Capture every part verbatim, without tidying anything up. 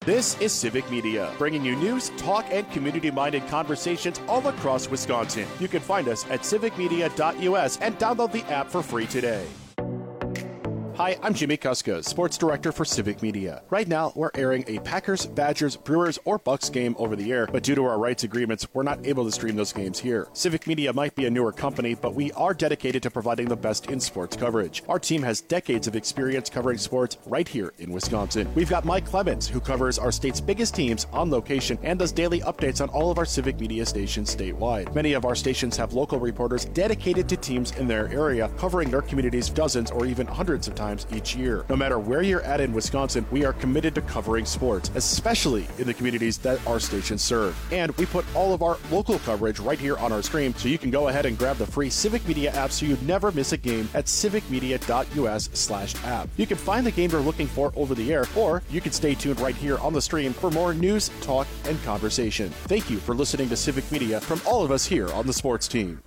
This is Civic Media, bringing you news, talk, and community-minded conversations all across Wisconsin. You can find us at civic media dot U S and download the app for free today. Hi, I'm Jimmy Kuska, Sports Director for Civic Media. Right now, we're airing a Packers, Badgers, Brewers, or Bucks game over the air, but due to our rights agreements, we're not able to stream those games here. Civic Media might be a newer company, but we are dedicated to providing the best in sports coverage. Our team has decades of experience covering sports right here in Wisconsin. We've got Mike Clemens, who covers our state's biggest teams on location and does daily updates on all of our Civic Media stations statewide. Many of our stations have local reporters dedicated to teams in their area, covering their communities dozens or even hundreds of times each year. No matter where you're at in Wisconsin, we are committed to covering sports, especially in the communities that our stations serve. And we put all of our local coverage right here on our screen, so you can go ahead and grab the free Civic Media app so you never miss a game at civic media dot U S slash app. You can find the game you're looking for over the air, or you can stay tuned right here on the stream for more news, talk, and conversation. Thank you for listening to Civic Media from all of us here on the sports team.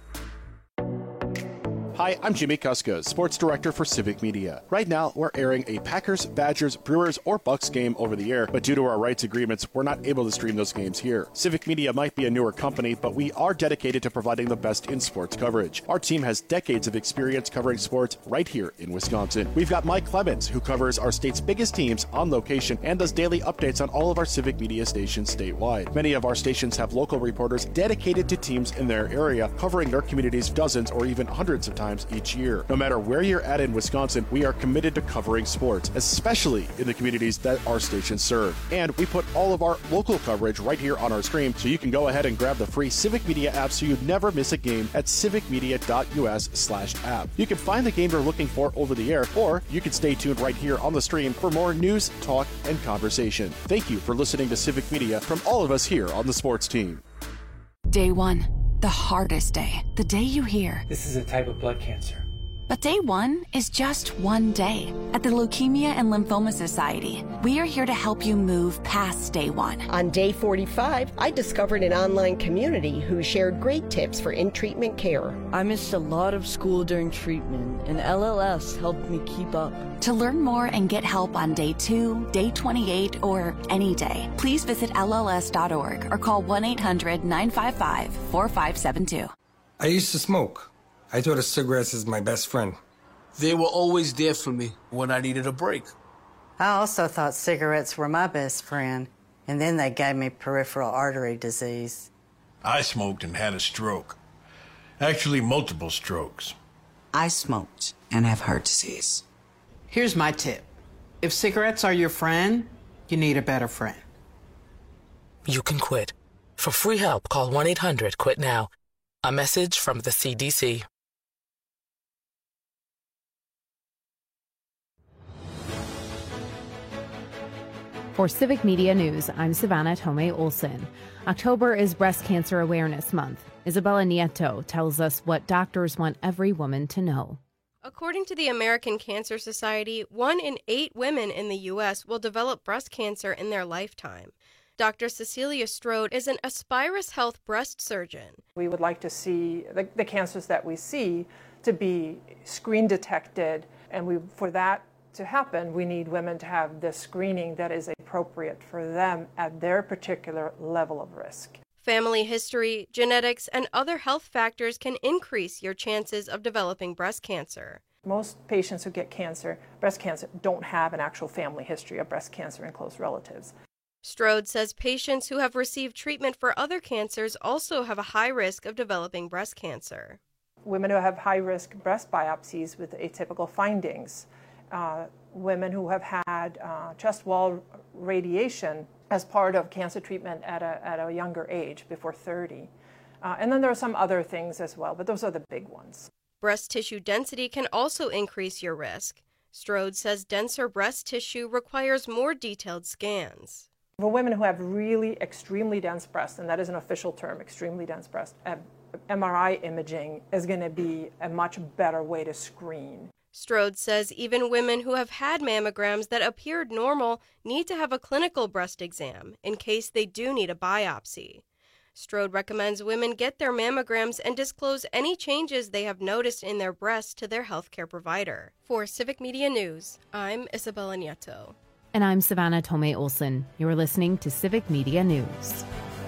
Hi, I'm Jimmy Kuska, Sports Director for Civic Media. Right now, we're airing a Packers, Badgers, Brewers, or Bucks game over the air, but due to our rights agreements, we're not able to stream those games here. Civic Media might be a newer company, but we are dedicated to providing the best in sports coverage. Our team has decades of experience covering sports right here in Wisconsin. We've got Mike Clemens, who covers our state's biggest teams on location and does daily updates on all of our Civic Media stations statewide. Many of our stations have local reporters dedicated to teams in their area, covering their communities dozens or even hundreds of times each year. No matter where you're at in Wisconsin, we are committed to covering sports, especially in the communities that our stations serve. And we put all of our local coverage right here on our screen, so you can go ahead and grab the free Civic Media app so you never miss a game at civic media dot U S slash app. You can find the game you're looking for over the air, or you can stay tuned right here on the stream for more news, talk, and conversation. Thank you for listening to Civic Media from all of us here on the sports team. Day one. The hardest day. The day you hear, "This is a type of blood cancer." But day one is just one day. At the Leukemia and Lymphoma Society, we are here to help you move past day one. On day forty-five, I discovered an online community who shared great tips for in-treatment care. I missed a lot of school during treatment, and L L S helped me keep up. To learn more and get help on day two, day twenty-eight, or any day, please visit L L S dot org or call one eight hundred nine five five four five seven two. I used to smoke. I thought of cigarettes as my best friend. They were always there for me when I needed a break. I also thought cigarettes were my best friend, and then they gave me peripheral artery disease. I smoked and had a stroke. Actually, multiple strokes. I smoked and have heart disease. Here's my tip. If cigarettes are your friend, you need a better friend. You can quit. For free help, call one eight hundred quit now. A message from the C D C. For Civic Media News, I'm Savannah Tomei Olson. October is Breast Cancer Awareness Month. Isabella Nieto tells us what doctors want every woman to know. According to the American Cancer Society, one in eight women in the U S will develop breast cancer in their lifetime. Doctor Cecilia Strode is an Aspirus Health breast surgeon. We would like to see the, the cancers that we see to be screen detected, and we, for that to happen, we need women to have the screening that is appropriate for them at their particular level of risk. Family history, genetics, and other health factors can increase your chances of developing breast cancer. Most patients who get cancer, breast cancer, don't have an actual family history of breast cancer in close relatives. Strode says patients who have received treatment for other cancers also have a high risk of developing breast cancer. Women who have high-risk breast biopsies with atypical findings, uh, women who have had uh, chest wall radiation as part of cancer treatment at a, at a younger age, before thirty. Uh, and then there are some other things as well, but those are the big ones. Breast tissue density can also increase your risk. Strode says denser breast tissue requires more detailed scans. For women who have really extremely dense breasts, and that is an official term, extremely dense breast, M R I imaging is going to be a much better way to screen. Strode says even women who have had mammograms that appeared normal need to have a clinical breast exam in case they do need a biopsy. Strode recommends women get their mammograms and disclose any changes they have noticed in their breasts to their healthcare provider. For Civic Media News, I'm Isabella Nieto. And I'm Savannah Tomei Olson. You're listening to Civic Media News.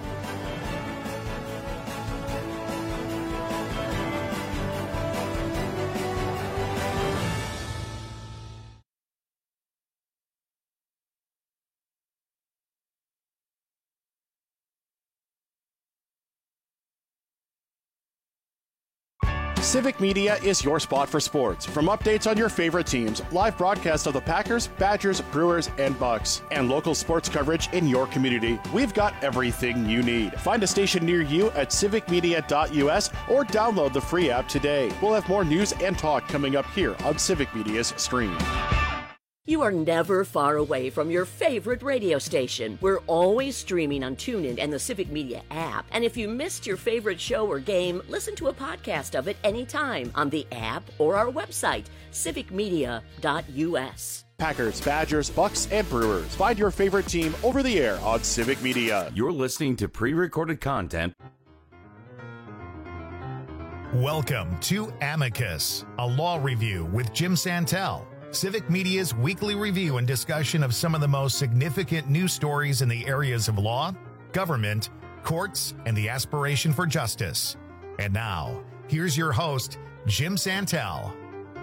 Civic Media is your spot for sports. From updates on your favorite teams, live broadcasts of the Packers, Badgers, Brewers, and Bucks, and local sports coverage in your community, we've got everything you need. Find a station near you at civic media dot u s or download the free app today. We'll have more news and talk coming up here on Civic Media's stream. You are never far away from your favorite radio station. We're always streaming on TuneIn and the Civic Media app. And if you missed your favorite show or game, listen to a podcast of it anytime on the app or our website, civic media dot u s. Packers, Badgers, Bucks, and Brewers. Find your favorite team over the air on Civic Media. You're listening to pre-recorded content. Welcome to Amicus, a law review with Jim Santel. Civic Media's weekly review and discussion of some of the most significant news stories in the areas of law, government, courts, and the aspiration for justice. And now, here's your host, Jim Santel.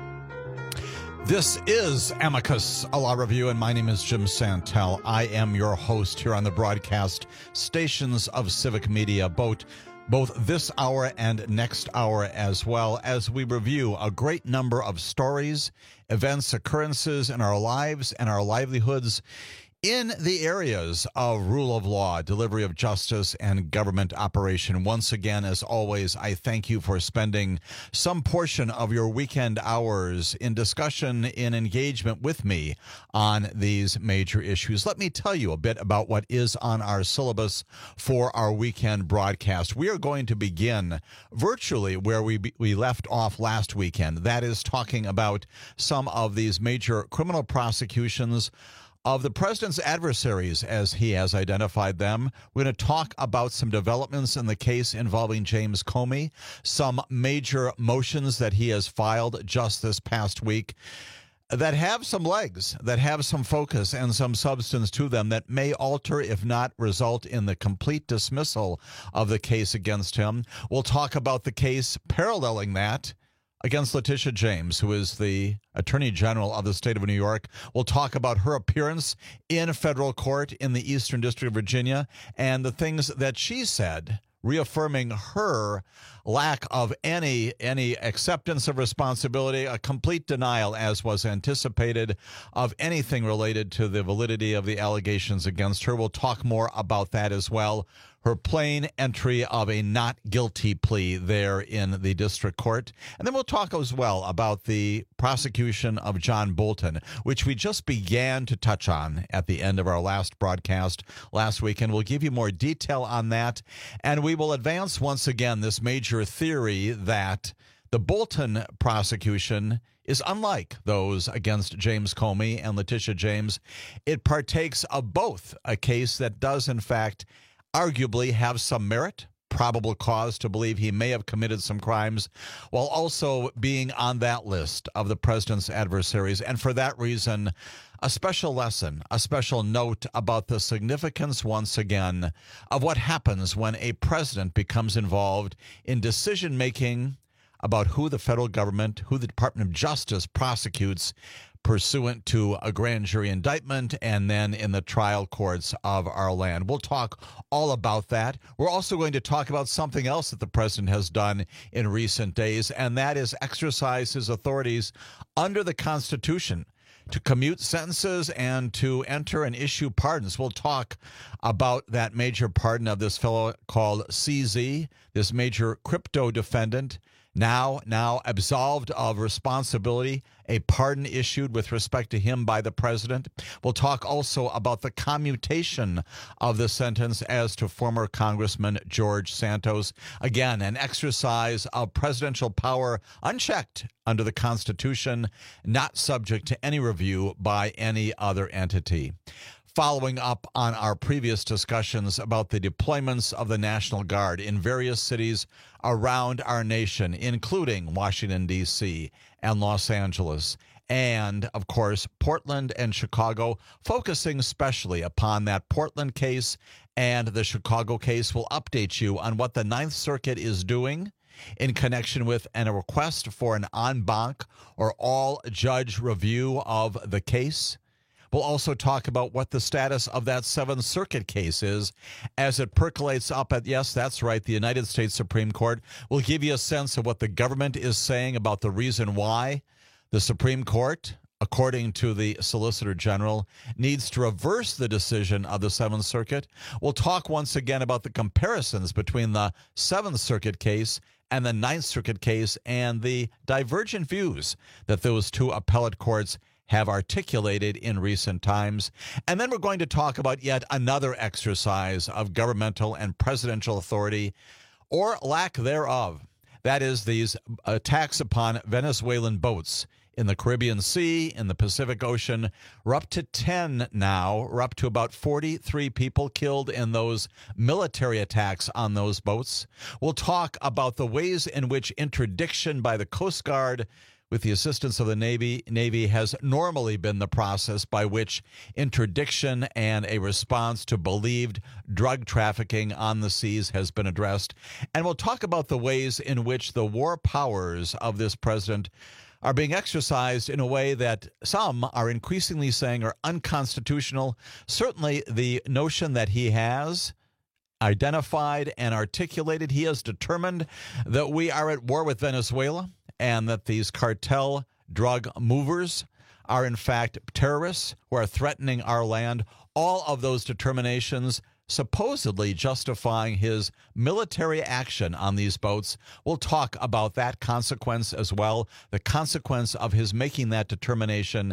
This is Amicus, a law review, and my name is Jim Santel. I am your host here on the broadcast stations of Civic Media, both both this hour and next hour, as well as we review a great number of stories, events, occurrences in our lives and our livelihoods in the areas of rule of law, delivery of justice, and government operation. Once again, as always, I thank you for spending some portion of your weekend hours in discussion, in engagement with me on these major issues. Let me tell you a bit about what is on our syllabus for our weekend broadcast. We are going to begin virtually where we be, we left off last weekend. That is talking about some of these major criminal prosecutions of the president's adversaries, as he has identified them. We're going to talk about some developments in the case involving James Comey, some major motions that he has filed just this past week that have some legs, that have some focus and some substance to them that may alter, if not result in the complete dismissal of the case against him. We'll talk about the case paralleling that against Letitia James, who is the Attorney General of the state of New York. We'll talk about her appearance in federal court in the Eastern District of Virginia and the things that she said, reaffirming her lack of any any acceptance of responsibility, a complete denial, as was anticipated, of anything related to the validity of the allegations against her. We'll talk more about that as well. Her plain entry of a not guilty plea there in the district court. And then we'll talk as well about the prosecution of John Bolton, which we just began to touch on at the end of our last broadcast last week. And we'll give you more detail on that. And we will advance once again this major theory that the Bolton prosecution is unlike those against James Comey and Letitia James. It partakes of both a case that does, in fact, arguably have some merit, probable cause to believe he may have committed some crimes, while also being on that list of the president's adversaries. And for that reason, a special lesson, a special note about the significance, once again, of what happens when a president becomes involved in decision-making about who the federal government, who the Department of Justice prosecutes pursuant to a grand jury indictment and then in the trial courts of our land. We'll talk all about that. We're also going to talk about something else that the president has done in recent days, and that is exercise his authorities under the Constitution to commute sentences and to enter and issue pardons. We'll talk about that major pardon of this fellow called C Z, this major crypto defendant, now now absolved of responsibility, a pardon issued with respect to him by the president. We'll talk also about the commutation of the sentence as to former Congressman George Santos. Again, an exercise of presidential power unchecked under the Constitution, not subject to any review by any other entity. Following up on our previous discussions about the deployments of the National Guard in various cities around our nation, including Washington, D C and Los Angeles and, of course, Portland and Chicago, focusing especially upon that Portland case and the Chicago case. We'll update you on what the Ninth Circuit is doing in connection with a request for an en banc or all-judge review of the case. We'll also talk about what the status of that Seventh Circuit case is as it percolates up at, yes, that's right, the United States Supreme Court. We'll give you a sense of what the government is saying about the reason why the Supreme Court, according to the Solicitor General, needs to reverse the decision of the Seventh Circuit. We'll talk once again about the comparisons between the Seventh Circuit case and the Ninth Circuit case and the divergent views that those two appellate courts have articulated in recent times. And then we're going to talk about yet another exercise of governmental and presidential authority, or lack thereof. That is these attacks upon Venezuelan boats in the Caribbean Sea, in the Pacific Ocean. We're up to ten now. We're up to about forty-three people killed in those military attacks on those boats. We'll talk about the ways in which interdiction by the Coast Guard, with the assistance of the Navy, Navy has normally been the process by which interdiction and a response to believed drug trafficking on the seas has been addressed. And we'll talk about the ways in which the war powers of this president are being exercised in a way that some are increasingly saying are unconstitutional. Certainly the notion that he has identified and articulated, he has determined that we are at war with Venezuela, and that these cartel drug movers are in fact terrorists who are threatening our land. All of those determinations supposedly justifying his military action on these boats. We'll talk about that consequence as well, the consequence of his making that determination,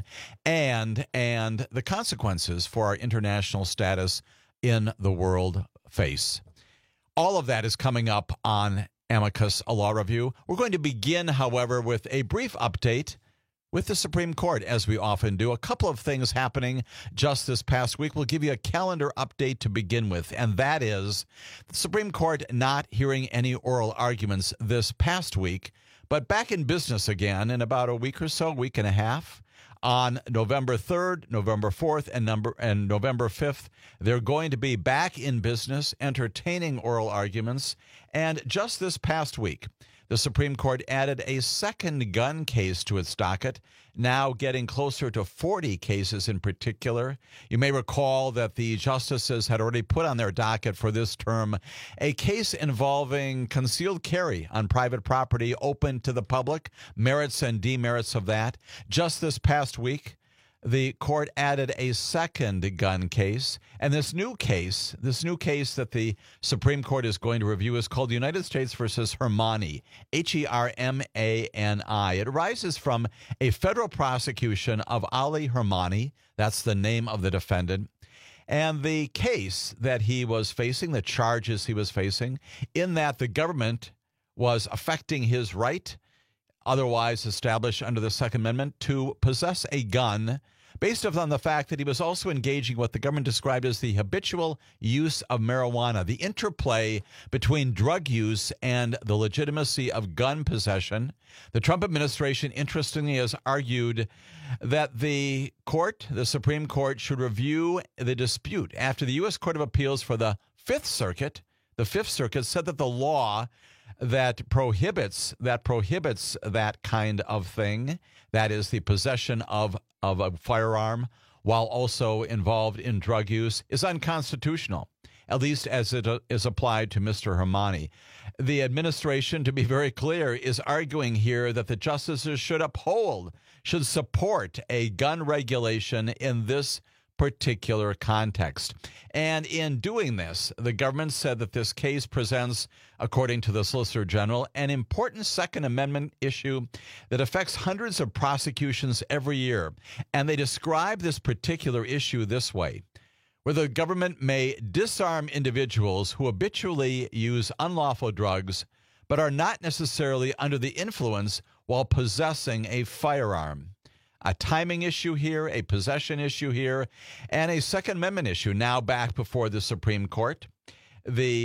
and and the consequences for our international status in the world face. All of that is coming up on Amicus, a law review. We're going to begin, however, with a brief update with the Supreme Court, as we often do. A couple of things happening just this past week. We'll give you a calendar update to begin with, and that is the Supreme Court not hearing any oral arguments this past week, but back in business again in about a week or so, week and a half. On November third, November fourth, and, number, and November fifth, they're going to be back in business, entertaining oral arguments. And just this past week, the Supreme Court added a second gun case to its docket, now getting closer to forty cases in particular. You may recall that the justices had already put on their docket for this term a case involving concealed carry on private property open to the public, merits and demerits of that. Just this past week, the court added a second gun case, and this new case, this new case that the Supreme Court is going to review is called United States versus Hermani, H E R M A N I. It arises from a federal prosecution of Ali Hermani. That's the name of the defendant. And the case that he was facing, the charges he was facing, in that the government was affecting his right, otherwise established under the Second Amendment, to possess a gun, based upon the fact that he was also engaging what the government described as the habitual use of marijuana, the interplay between drug use and the legitimacy of gun possession. The Trump administration, interestingly, has argued that the court, the Supreme Court, should review the dispute after the U S Court of Appeals for the Fifth Circuit, the Fifth Circuit, said that the law that prohibits that prohibits that kind of thing, that is the possession of, of a firearm while also involved in drug use, is unconstitutional, at least as it uh, is applied to Mister Hermani. The administration, to be very clear, is arguing here that the justices should uphold, should support a gun regulation in this particular context. And in doing this, the government said that this case presents, according to the Solicitor General, an important Second Amendment issue that affects hundreds of prosecutions every year. And they describe this particular issue this way: where the government may disarm individuals who habitually use unlawful drugs but are not necessarily under the influence while possessing a firearm. A timing issue here, a possession issue here, and a Second Amendment issue now back before the Supreme Court. The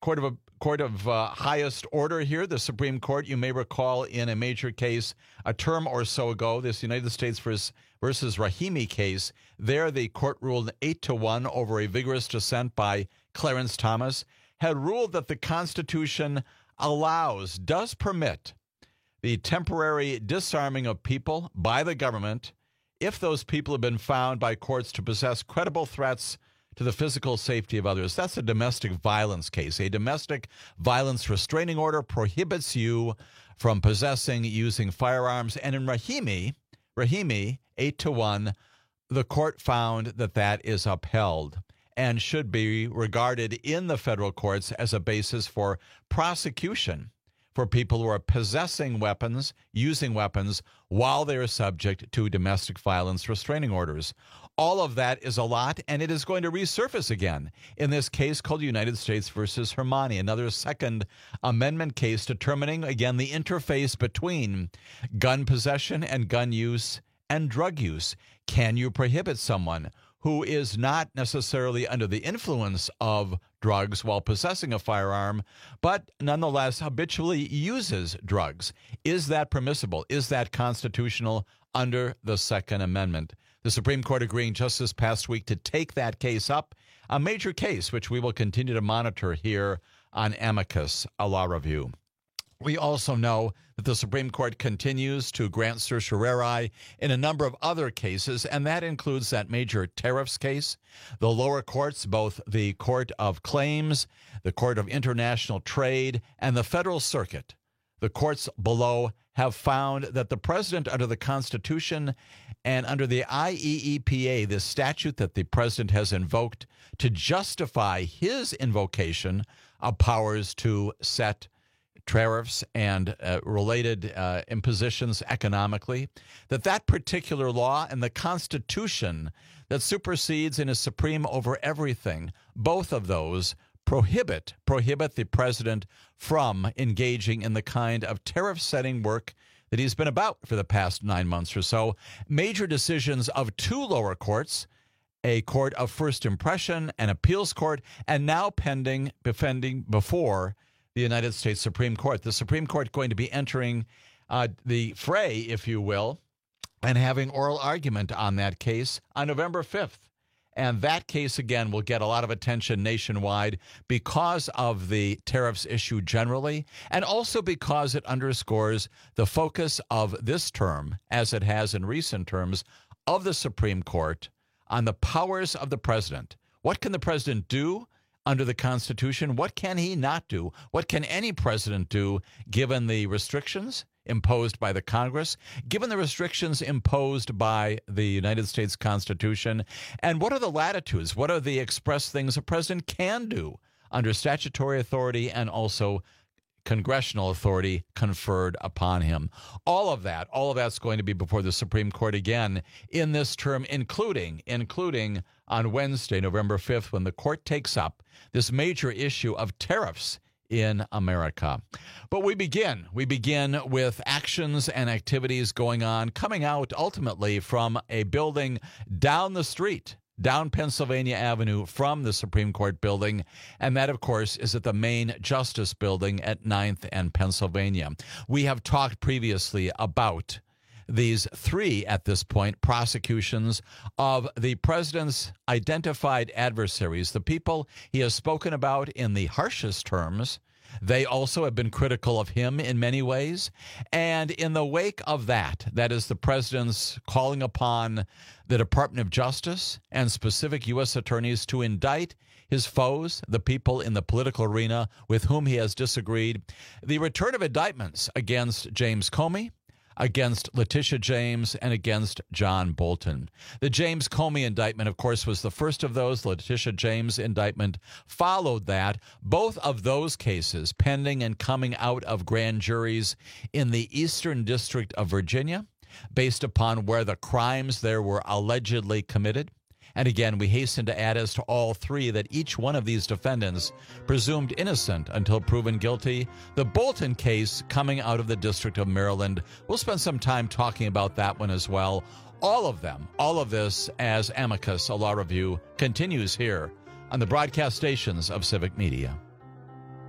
court of court of uh, highest order here, the Supreme Court. You may recall in a major case a term or so ago, this United States versus, versus Rahimi case. There, the court ruled eight to one over a vigorous dissent by Clarence Thomas, had ruled that the Constitution allows, does permit, the temporary disarming of people by the government if those people have been found by courts to possess credible threats to the physical safety of others. That's a domestic violence case. A domestic violence restraining order prohibits you from possessing, using firearms. And in Rahimi, Rahimi, eight to one, the court found that that is upheld and should be regarded in the federal courts as a basis for prosecution for people who are possessing weapons, using weapons, while they are subject to domestic violence restraining orders. All of that is a lot, and it is going to resurface again in this case called United States versus Hermani, another Second Amendment case determining, again, the interface between gun possession and gun use and drug use. Can you prohibit someone who is not necessarily under the influence of drugs while possessing a firearm, but nonetheless habitually uses drugs? Is that permissible? Is that constitutional under the Second Amendment? The Supreme Court agreeing just this past week to take that case up, a major case which we will continue to monitor here on Amicus, a law review. We also know that the Supreme Court continues to grant certiorari in a number of other cases, and that includes that major tariffs case. The lower courts, both the Court of Claims, the Court of International Trade, and the Federal Circuit, the courts below have found that the president under the Constitution and under the I E E P A, the statute that the president has invoked to justify his invocation of powers to set tariffs and uh, related uh, impositions economically, that that particular law and the Constitution that supersedes and is supreme over everything, both of those prohibit prohibit the president from engaging in the kind of tariff-setting work that he's been about for the past nine months or so. Major decisions of two lower courts, a court of first impression, an appeals court, and now pending, defending before the United States Supreme Court. The Supreme Court going to be entering uh, the fray, if you will, and having oral argument on that case on November fifth. And that case, again, will get a lot of attention nationwide because of the tariffs issue generally, and also because it underscores the focus of this term, as it has in recent terms, of the Supreme Court on the powers of the president. What can the president do under the Constitution? What can he not do? What can any president do given the restrictions imposed by the Congress, given the restrictions imposed by the United States Constitution? And what are the latitudes? What are the express things a president can do under statutory authority and also congressional authority conferred upon him? All of that, all of that's going to be before the Supreme Court again in this term, including, including on Wednesday, November fifth, when the court takes up this major issue of tariffs in America. But we begin. We begin with actions and activities going on, coming out ultimately from a building down the street, down Pennsylvania Avenue from the Supreme Court building. And that, of course, is at the main Justice Building at ninth and Pennsylvania. We have talked previously about these three, at this point, prosecutions of the president's identified adversaries, the people he has spoken about in the harshest terms. They also have been critical of him in many ways. And in the wake of that, that is the president's calling upon the Department of Justice and specific U S attorneys to indict his foes, the people in the political arena with whom he has disagreed. The return of indictments against James Comey, against Letitia James, and against John Bolton. The James Comey indictment, of course, was the first of those. Letitia James indictment followed that. Both of those cases pending and coming out of grand juries in the Eastern District of Virginia, based upon where the crimes there were allegedly committed. And again, we hasten to add as to all three that each one of these defendants presumed innocent until proven guilty. The Bolton case coming out of the District of Maryland. We'll spend some time talking about that one as well. All of them, all of this as Amicus, a law review, continues here on the broadcast stations of Civic Media.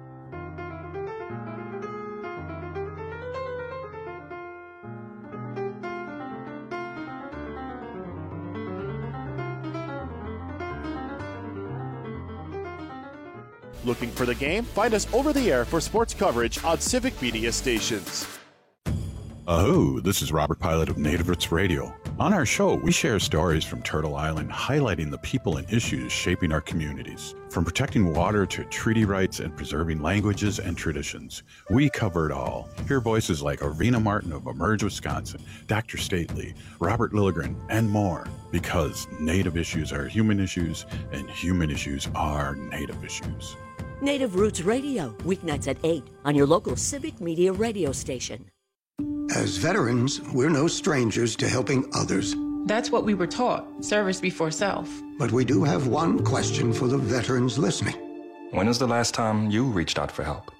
Looking for the game? Find us over the air for sports coverage on Civic Media stations. Oh, this is Robert Pilot of Native Roots Radio. On our show, we share stories from Turtle Island highlighting the people and issues shaping our communities. From protecting water to treaty rights and preserving languages and traditions, we cover it all. Hear voices like Arvina Martin of Emerge Wisconsin, Doctor Stately, Robert Lilligren, and more. Because Native issues are human issues, and human issues are Native issues. Native Roots Radio, weeknights at eight on your local Civic Media radio station. As veterans, we're no strangers to helping others. That's what we were taught, service before self. But we do have one question for the veterans listening. When was the last time you reached out for help?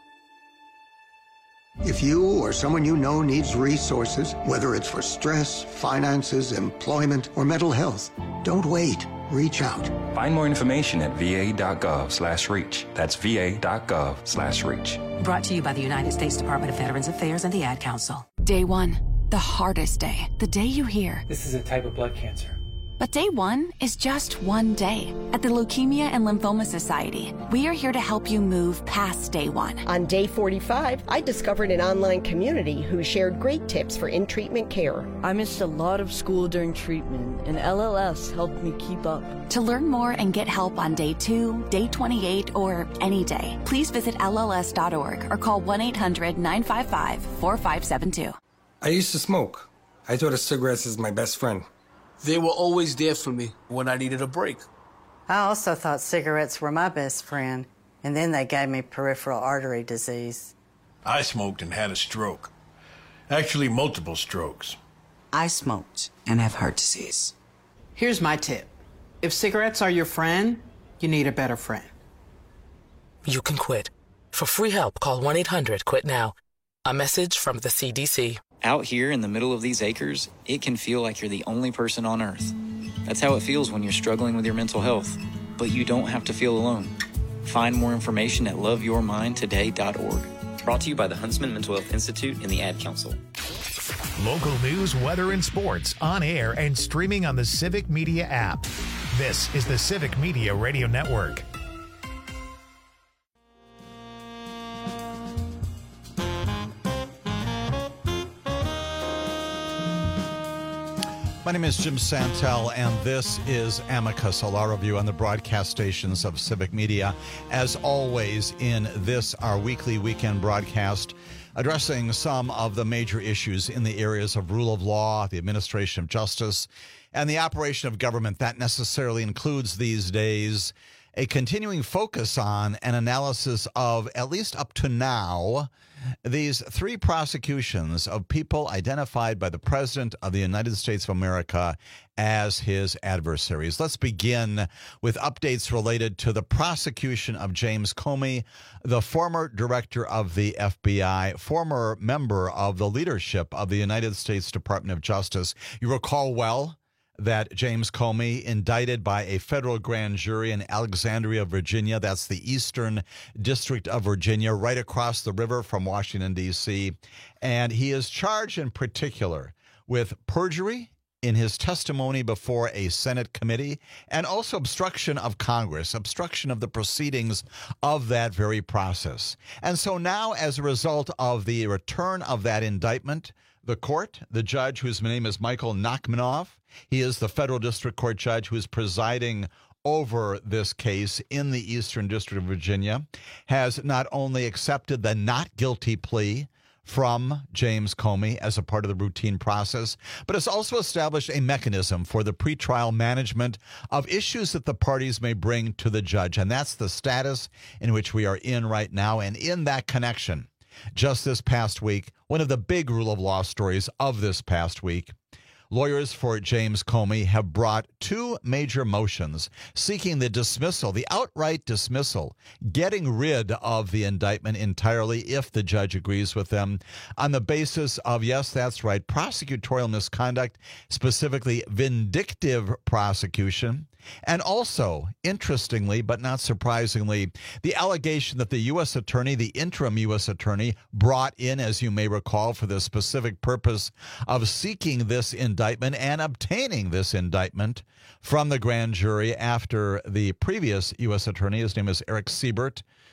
If you or someone you know needs resources, whether it's for stress, finances, employment, or mental health, don't wait. Reach out. Find more information at va.gov slash reach. That's va.gov slash reach. Brought to you by the United States Department of Veterans Affairs and the Ad Council. Day one, the hardest day. The day you hear, this is a type of blood cancer. But day one is just one day. At the Leukemia and Lymphoma Society, we are here to help you move past day one. On day forty-five, I discovered an online community who shared great tips for in-treatment care. I missed a lot of school during treatment, and L L S helped me keep up. To learn more and get help on day two, day twenty-eight, or any day, please visit L L S dot org or call one eight hundred nine five five four five seven two. I used to smoke. I thought of cigarettes as my best friend. They were always there for me when I needed a break. I also thought cigarettes were my best friend, and then they gave me peripheral artery disease. I smoked and had a stroke. Actually, multiple strokes. I smoked and have heart disease. Here's my tip. If cigarettes are your friend, you need a better friend. You can quit. For free help, call one eight hundred quit now. A message from the C D C. Out here in the middle of these acres, it can feel like you're the only person on Earth. That's how it feels when you're struggling with your mental health. But you don't have to feel alone. Find more information at love your mind today dot org. Brought to you by the Huntsman Mental Health Institute and the Ad Council. Local news, weather, and sports on air and streaming on the Civic Media app. This is the Civic Media Radio Network. My name is Jim Santel, and this is Amicus, a law review on the broadcast stations of Civic Media. As always, in this, our weekly weekend broadcast, addressing some of the major issues in the areas of rule of law, the administration of justice, and the operation of government. That necessarily includes these days a continuing focus on an analysis of, at least up to now, these three prosecutions of people identified by the President of the United States of America as his adversaries. Let's begin with updates related to the prosecution of James Comey, the former director of the F B I, former member of the leadership of the United States Department of Justice. You recall well that James Comey, indicted by a federal grand jury in Alexandria, Virginia, that's the Eastern District of Virginia, right across the river from Washington, D C, and he is charged in particular with perjury in his testimony before a Senate committee and also obstruction of Congress, obstruction of the proceedings of that very process. And so now, as a result of the return of that indictment, the court, the judge, whose name is Michael Nachmanoff, he is the federal district court judge who is presiding over this case in the Eastern District of Virginia, has not only accepted the not guilty plea from James Comey as a part of the routine process, but has also established a mechanism for the pretrial management of issues that the parties may bring to the judge. And that's the status in which we are in right now. And in that connection, just this past week, one of the big rule of law stories of this past week, lawyers for James Comey have brought two major motions seeking the dismissal, the outright dismissal, getting rid of the indictment entirely if the judge agrees with them on the basis of, yes, that's right, prosecutorial misconduct, specifically vindictive prosecution. And also, interestingly, but not surprisingly, the allegation that the U S attorney, the interim U S attorney, brought in, as you may recall, for the specific purpose of seeking this indictment and obtaining this indictment from the grand jury after the previous U S attorney, his name is Eric Siebert,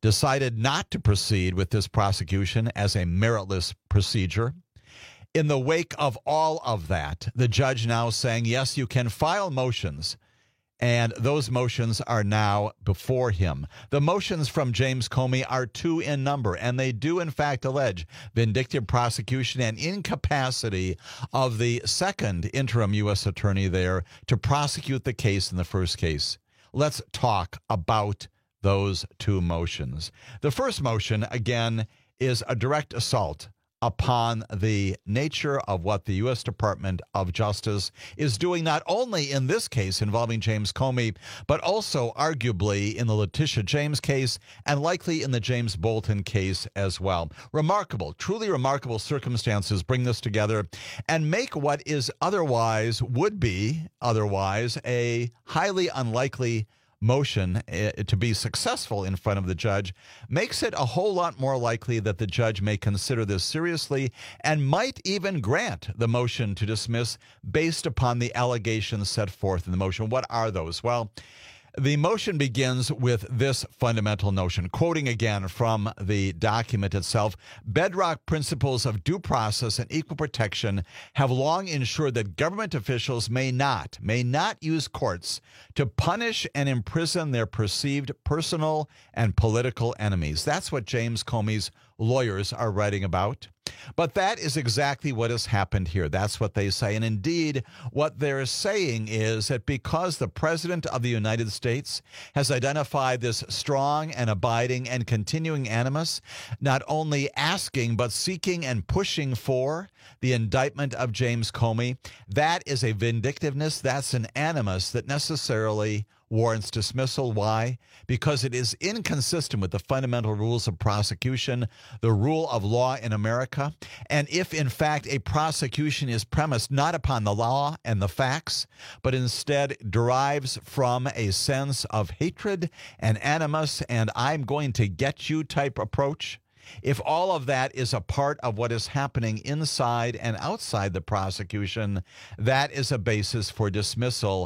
decided not to proceed with this prosecution as a meritless procedure. In the wake of all of that, the judge now saying, yes, you can file motions, and those motions are now before him. The motions from James Comey are two in number, and they do, in fact, allege vindictive prosecution and incapacity of the second interim U S attorney there to prosecute the case in the first case. Let's talk about those two motions. The first motion, again, is a direct assault upon the nature of what the U S Department of Justice is doing, not only in this case involving James Comey, but also arguably in the Letitia James case and likely in the James Bolton case as well. Remarkable, truly remarkable circumstances bring this together and make what is otherwise, would be otherwise, a highly unlikely motion uh, to be successful in front of the judge, makes it a whole lot more likely that the judge may consider this seriously and might even grant the motion to dismiss based upon the allegations set forth in the motion. What are those? Well, the motion begins with this fundamental notion, quoting again from the document itself: bedrock principles of due process and equal protection have long ensured that government officials may not, may not use courts to punish and imprison their perceived personal and political enemies. That's what James Comey's lawyers are writing about. But that is exactly what has happened here. That's what they say. And indeed, what they're saying is that because the President of the United States has identified this strong and abiding and continuing animus, not only asking, but seeking and pushing for the indictment of James Comey, that is a vindictiveness, that's an animus that necessarily warrants dismissal. Why? Because it is inconsistent with the fundamental rules of prosecution, the rule of law in America. And if, in fact, a prosecution is premised not upon the law and the facts, but instead derives from a sense of hatred and animus and I'm going to get you type approach, if all of that is a part of what is happening inside and outside the prosecution, that is a basis for dismissal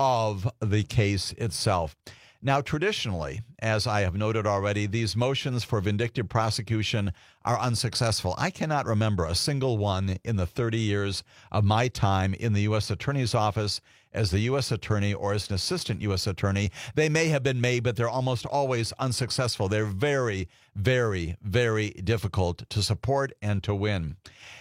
of the case itself. Now, traditionally, as I have noted already, these motions for vindictive prosecution are unsuccessful. I cannot remember a single one in the thirty years of my time in the U S Attorney's Office as the U S Attorney or as an assistant U S Attorney. They may have been made, but they're almost always unsuccessful. They're very, very, very difficult to support and to win.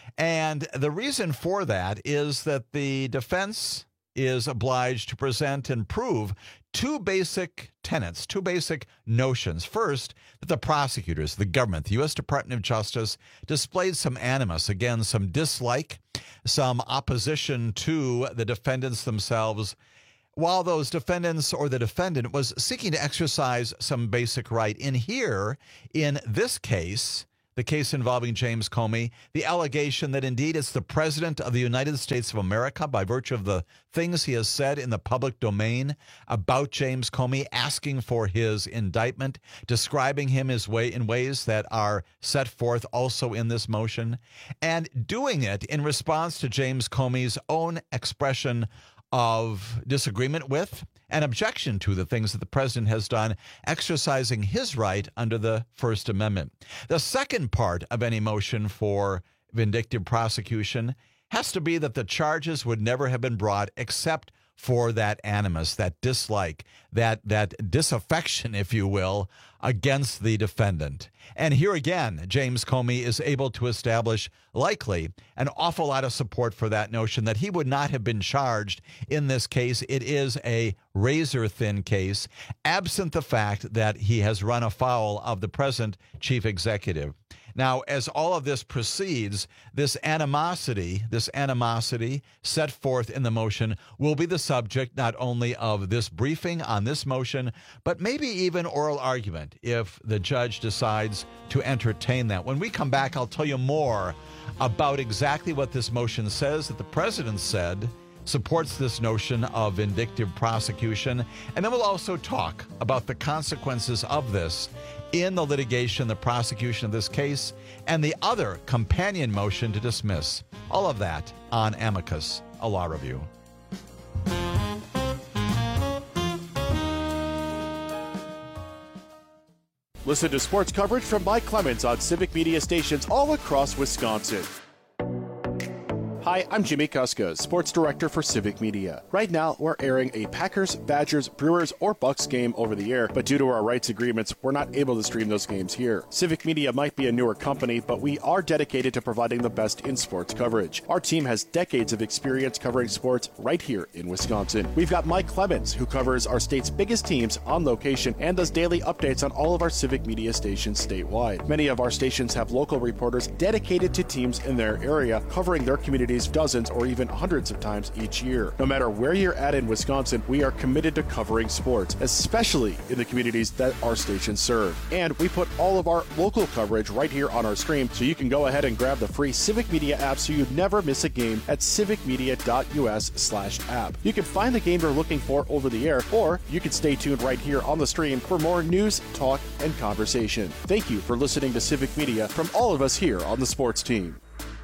And the reason for that is that the defense is obliged to present and prove two basic tenets, two basic notions. First, that the prosecutors, the government, the U S Department of Justice displayed some animus, again, some dislike, some opposition to the defendants themselves, while those defendants or the defendant was seeking to exercise some basic right. In here, in this case, the case involving James Comey, the allegation that indeed it's the President of the United States of America, by virtue of the things he has said in the public domain about James Comey, asking for his indictment, describing him as way in ways that are set forth also in this motion, and doing it in response to James Comey's own expression of disagreement with and objection to the things that the president has done, exercising his right under the First Amendment. The second part of any motion for vindictive prosecution has to be that the charges would never have been brought except for that animus, that dislike, that that disaffection, if you will, against the defendant. And here again, James Comey is able to establish likely an awful lot of support for that notion that he would not have been charged in this case. It is a razor-thin case, absent the fact that he has run afoul of the present chief executive. Now, as all of this proceeds, this animosity, this animosity set forth in the motion will be the subject not only of this briefing on this motion, but maybe even oral argument if the judge decides to entertain that. When we come back, I'll tell you more about exactly what this motion says that the president said supports this notion of vindictive prosecution. And then we'll also talk about the consequences of this in the litigation, the prosecution of this case, and the other companion motion to dismiss. All of that on Amicus, a law review. Listen to sports coverage from Mike Clemens on Civic Media stations all across Wisconsin. Hi, I'm Jimmy Kuska, Sports Director for Civic Media. Right now, we're airing a Packers, Badgers, Brewers, or Bucks game over the air, but due to our rights agreements, we're not able to stream those games here. Civic Media might be a newer company, but we are dedicated to providing the best in sports coverage. Our team has decades of experience covering sports right here in Wisconsin. We've got Mike Clemens, who covers our state's biggest teams on location and does daily updates on all of our Civic Media stations statewide. Many of our stations have local reporters dedicated to teams in their area, covering their communities dozens or even hundreds of times each year. No matter where you're at in Wisconsin, we are committed to covering sports, especially in the communities that our stations serve. And we put all of our local coverage right here on our stream, so you can go ahead and grab the free Civic Media app so you never miss a game at civicmedia.us slash app. You can find the game you're looking for over the air, or you can stay tuned right here on the stream for more news, talk, and conversation. Thank you for listening to Civic Media from all of us here on the sports team.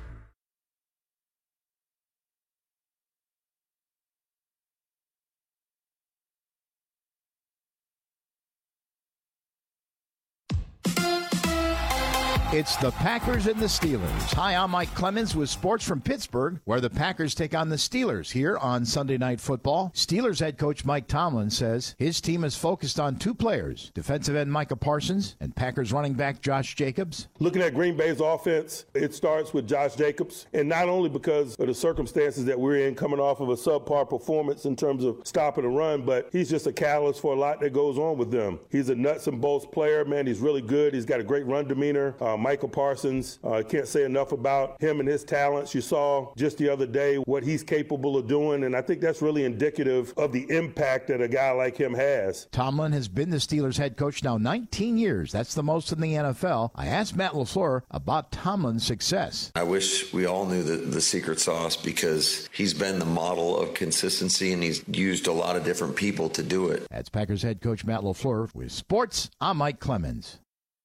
It's the Packers and the Steelers. Hi, I'm Mike Clemens with sports from Pittsburgh, where the Packers take on the Steelers here on Sunday Night Football. Steelers head coach Mike Tomlin says his team is focused on two players, defensive end Micah Parsons and Packers running back Josh Jacobs. Looking at Green Bay's offense, it starts with Josh Jacobs, and not only because of the circumstances that we're in coming off of a subpar performance in terms of stopping the run, but he's just a catalyst for a lot that goes on with them. He's a nuts and bolts player, man. He's really good. He's got a great run demeanor. Um, Michael Parsons, I uh, can't say enough about him and his talents. You saw just the other day what he's capable of doing, and I think that's really indicative of the impact that a guy like him has. Tomlin has been the Steelers head coach now nineteen years. That's the most in the N F L. I asked Matt LaFleur about Tomlin's success. I wish we all knew the, the secret sauce, because he's been the model of consistency, and he's used a lot of different people to do it. That's Packers head coach Matt LaFleur. With sports, I'm Mike Clemens.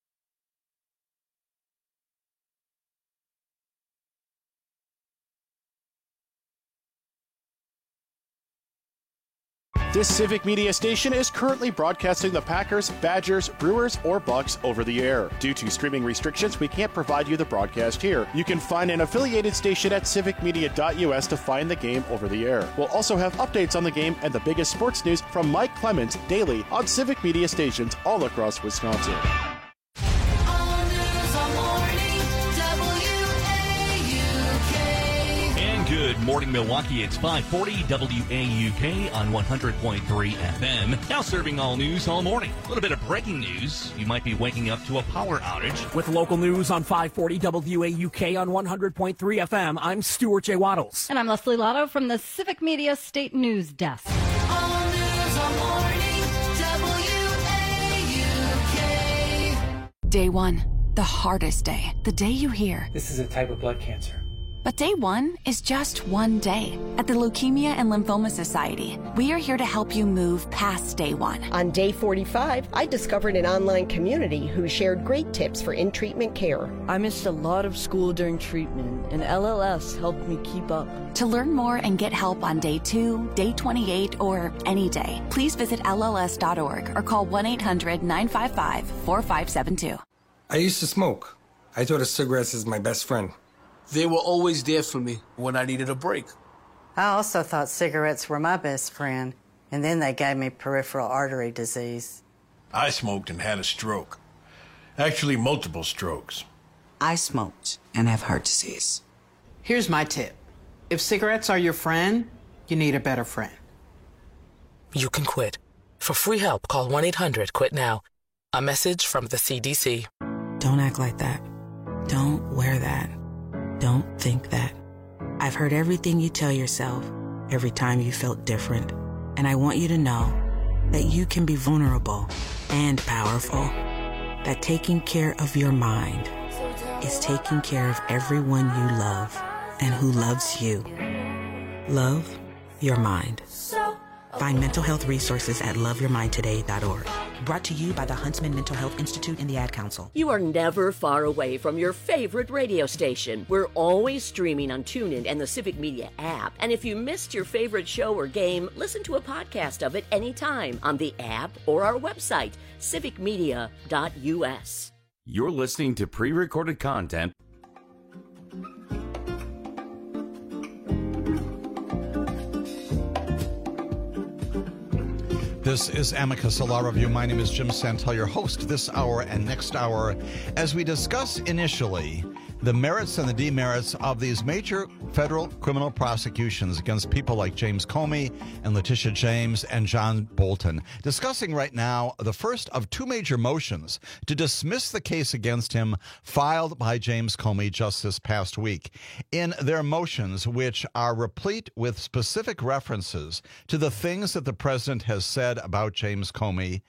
This Civic Media station is currently broadcasting the Packers, Badgers, Brewers, or Bucks over the air. Due to streaming restrictions, we can't provide you the broadcast here. You can find an affiliated station at civic media dot U S to find the game over the air. We'll also have updates on the game and the biggest sports news from Mike Clemens daily on Civic Media stations all across Wisconsin. Good morning, Milwaukee. It's five forty W A U K on one hundred point three F M. Now serving all news all morning. A little bit of breaking news. You might be waking up to a power outage. With local news on five forty W A U K on one hundred point three F M, I'm Stuart J. Waddles. And I'm Leslie Lotto from the Civic Media State News Desk. All news all morning, W A U K. Day one, the hardest day. The day you hear, this is a type of blood cancer. But day one is just one day. At the Leukemia and Lymphoma Society, we are here to help you move past day one. On day forty-five, I discovered an online community who shared great tips for in-treatment care. I missed a lot of school during treatment, and L L S helped me keep up. To learn more and get help on day two, day twenty-eight, or any day, please visit L L S dot org or call one eight hundred nine five five four five seven two. I used to smoke. I thought of cigarettes as my best friend. They were always there for me when I needed a break. I also thought cigarettes were my best friend, and then they gave me peripheral artery disease. I smoked and had a stroke. Actually, multiple strokes. I smoked and have heart disease. Here's my tip. If cigarettes are your friend, you need a better friend. You can quit. For free help, call one eight hundred quit now. A message from the C D C. Don't act like that. Don't wear that. Don't think that. I've heard everything you tell yourself every time you felt different. And I want you to know that you can be vulnerable and powerful. That taking care of your mind is taking care of everyone you love and who loves you. Love your mind. Find mental health resources at love your mind today dot org. Brought to you by the Huntsman Mental Health Institute and the Ad Council. You are never far away from your favorite radio station. We're always streaming on TuneIn and the Civic Media app. And if you missed your favorite show or game, listen to a podcast of it anytime on the app or our website, civic media dot u s. You're listening to pre-recorded content. This is Amicus, a law review. My name is Jim Santel, your host this hour and next hour, as we discuss initially the merits and the demerits of these major federal criminal prosecutions against people like James Comey and Letitia James and John Bolton. Discussing right now the first of two major motions to dismiss the case against him filed by James Comey just this past week. In their motions, which are replete with specific references to the things that the president has said about James Comey,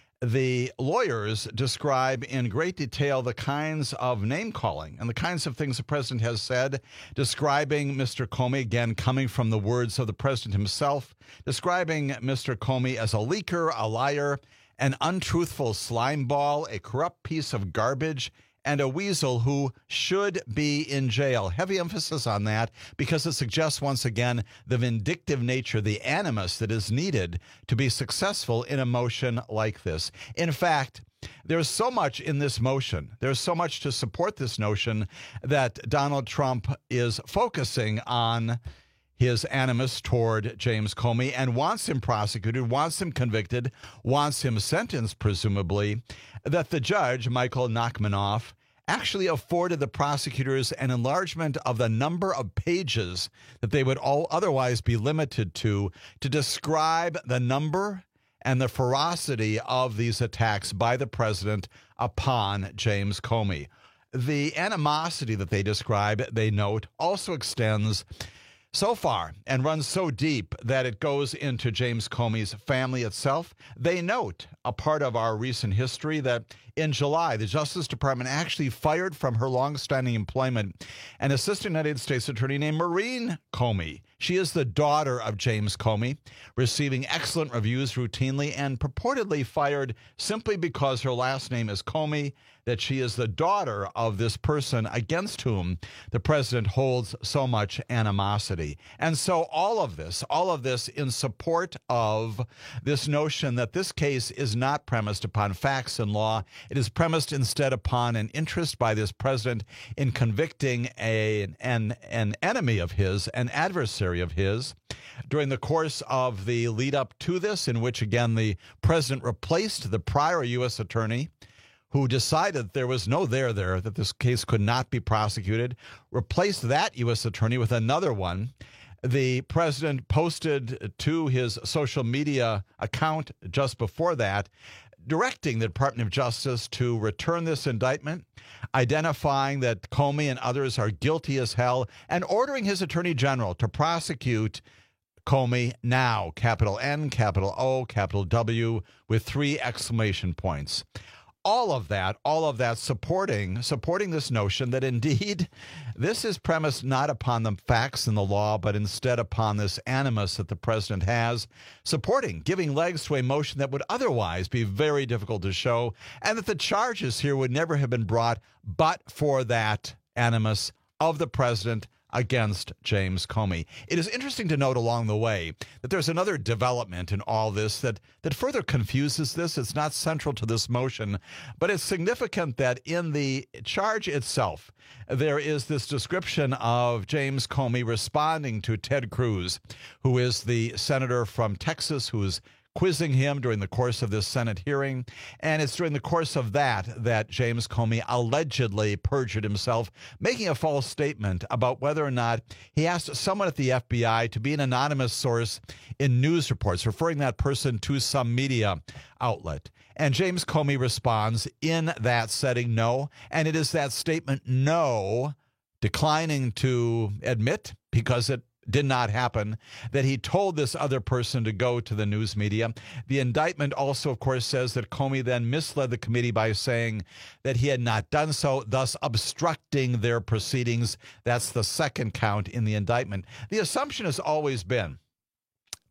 the lawyers describe in great detail the kinds of name-calling and the kinds of things the president has said, describing Mister Comey, again, coming from the words of the president himself, describing Mister Comey as a leaker, a liar, an untruthful slimeball, a corrupt piece of garbage, and a weasel who should be in jail. Heavy emphasis on that because it suggests, once again, the vindictive nature, the animus that is needed to be successful in a motion like this. In fact, there's so much in this motion, there's so much to support this notion that Donald Trump is focusing on his animus toward James Comey and wants him prosecuted, wants him convicted, wants him sentenced, presumably, that the judge, Michael Nachmanoff, actually afforded the prosecutors an enlargement of the number of pages that they would all otherwise be limited to, to describe the number and the ferocity of these attacks by the president upon James Comey. The animosity that they describe, they note, also extends so far and runs so deep that it goes into James Comey's family itself. They note, a part of our recent history, that in July, the Justice Department actually fired from her longstanding employment an assistant United States attorney named Maureen Comey. She is the daughter of James Comey, receiving excellent reviews routinely and purportedly fired simply because her last name is Comey, that she is the daughter of this person against whom the president holds so much animosity. And so all of this, all of this in support of this notion that this case is not premised upon facts and law. It is premised instead upon an interest by this president in convicting a, an, an enemy of his, an adversary of his. During the course of the lead up to this, in which, again, the president replaced the prior U S attorney who decided there was no there there, that this case could not be prosecuted, replaced that U S attorney with another one. The president posted to his social media account just before that, directing the Department of Justice to return this indictment, identifying that Comey and others are guilty as hell, and ordering his attorney general to prosecute Comey now, capital N, capital O, capital W, with three exclamation points. All of that, all of that supporting, supporting this notion that indeed this is premised not upon the facts and the law, but instead upon this animus that the president has, supporting, giving legs to a motion that would otherwise be very difficult to show, and that the charges here would never have been brought but for that animus of the president against James Comey. It is interesting to note along the way that there's another development in all this that, that further confuses this. It's not central to this motion, but it's significant that in the charge itself, there is this description of James Comey responding to Ted Cruz, who is the senator from Texas who is quizzing him during the course of this Senate hearing. And it's during the course of that that James Comey allegedly perjured himself, making a false statement about whether or not he asked someone at the F B I to be an anonymous source in news reports, referring that person to some media outlet. And James Comey responds in that setting, no. And it is that statement, no, declining to admit, because it did not happen, that he told this other person to go to the news media. The indictment also, of course, says that Comey then misled the committee by saying that he had not done so, thus obstructing their proceedings. That's the second count in the indictment. The assumption has always been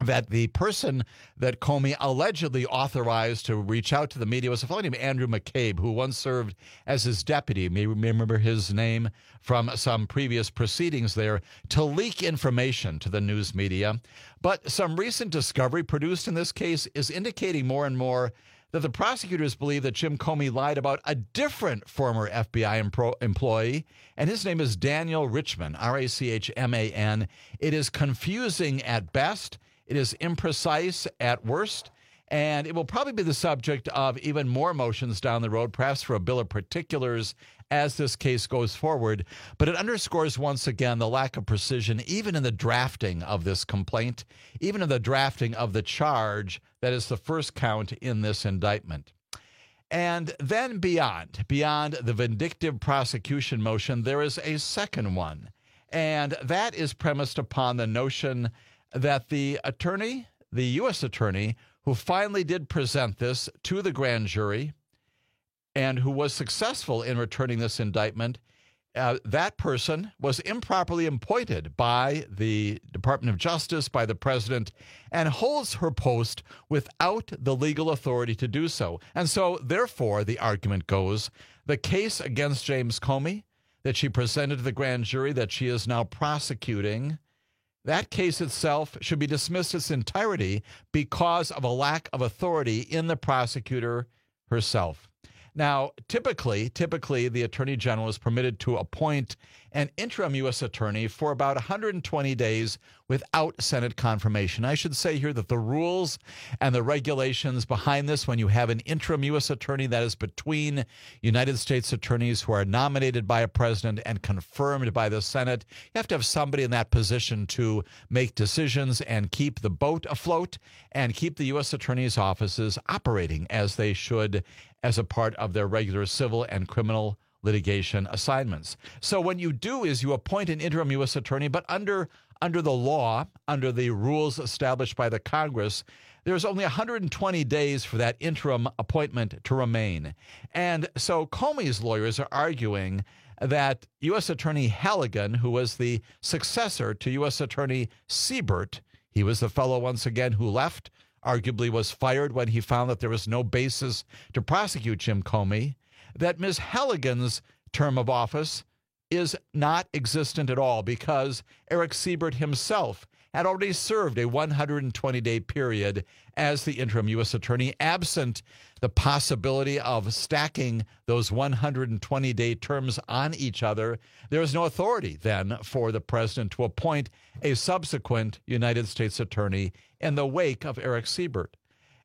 that the person that Comey allegedly authorized to reach out to the media was a fellow named Andrew McCabe, who once served as his deputy. You may remember his name from some previous proceedings there, to leak information to the news media. But some recent discovery produced in this case is indicating more and more that the prosecutors believe that Jim Comey lied about a different former F B I empro- employee, and his name is Daniel Richman, R A C H M A N. It is confusing at best. It is imprecise at worst, and it will probably be the subject of even more motions down the road, perhaps for a bill of particulars as this case goes forward. But it underscores once again the lack of precision, even in the drafting of this complaint, even in the drafting of the charge that is the first count in this indictment. And then beyond, beyond the vindictive prosecution motion, there is a second one, and that is premised upon the notion that the attorney, the U S attorney, who finally did present this to the grand jury and who was successful in returning this indictment, uh, that person was improperly appointed by the Department of Justice, by the president, and holds her post without the legal authority to do so. And so, therefore, the argument goes, the case against James Comey that she presented to the grand jury that she is now prosecuting, that case itself should be dismissed in its entirety because of a lack of authority in the prosecutor herself. Now, typically, typically, the Attorney General is permitted to appoint an interim U S attorney for about one hundred twenty days without Senate confirmation. I should say here that the rules and the regulations behind this, when you have an interim U S attorney that is between United States attorneys who are nominated by a president and confirmed by the Senate, you have to have somebody in that position to make decisions and keep the boat afloat and keep the U S attorneys' offices operating as they should as a part of their regular civil and criminal litigation assignments. So what you do is you appoint an interim U S attorney, but under under the law, under the rules established by the Congress, there's only one hundred twenty days for that interim appointment to remain. And so Comey's lawyers are arguing that U S Attorney Halligan, who was the successor to U S Attorney Siebert, he was the fellow, once again, who left, arguably was fired when he found that there was no basis to prosecute Jim Comey, that Miz Halligan's term of office is not existent at all because Eric Siebert himself had already served a one hundred twenty day period as the interim U S attorney, absent the possibility of stacking those one hundred twenty day terms on each other. There is no authority then for the president to appoint a subsequent United States attorney in the wake of Eric Siebert.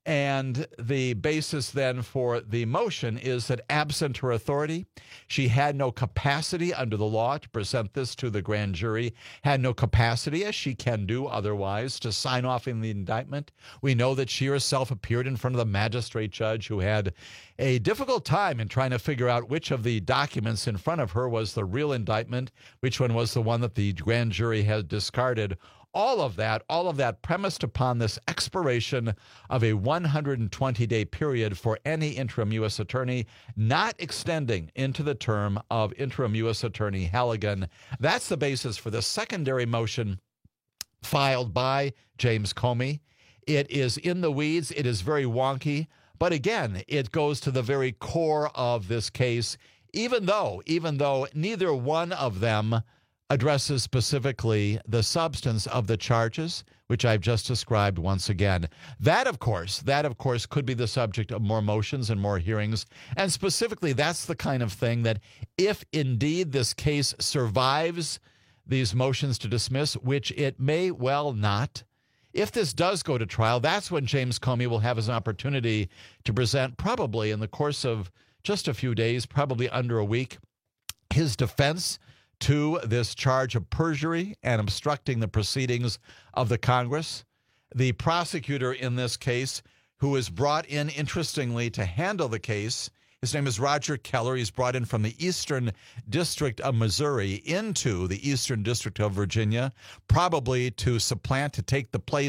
And the basis then for the motion is that absent her authority, she had no capacity under the law to present this to the grand jury, had no capacity, as she can do otherwise, to sign off in the indictment. We know that she herself appeared in front of the magistrate judge who had a difficult time in trying to figure out which of the documents in front of her was the real indictment, which one was the one that the grand jury had discarded. All of that, all of that premised upon this expiration of a one hundred twenty day period for any interim U S attorney, not extending into the term of interim U S Attorney Halligan. That's the basis for the secondary motion filed by James Comey. It is in the weeds. It is very wonky. But again, it goes to the very core of this case, even though, even though neither one of them addresses specifically the substance of the charges, which I've just described once again. That, of course, that, of course, could be the subject of more motions and more hearings. And specifically, that's the kind of thing that if indeed this case survives these motions to dismiss, which it may well not, if this does go to trial, that's when James Comey will have his opportunity to present, probably in the course of just a few days, probably under a week, his defense to this charge of perjury and obstructing the proceedings of the Congress. The prosecutor in this case, who is brought in, interestingly, to handle the case, his name is Roger Keller. He's brought in from the Eastern District of Missouri into the Eastern District of Virginia, probably to supplant, to take the place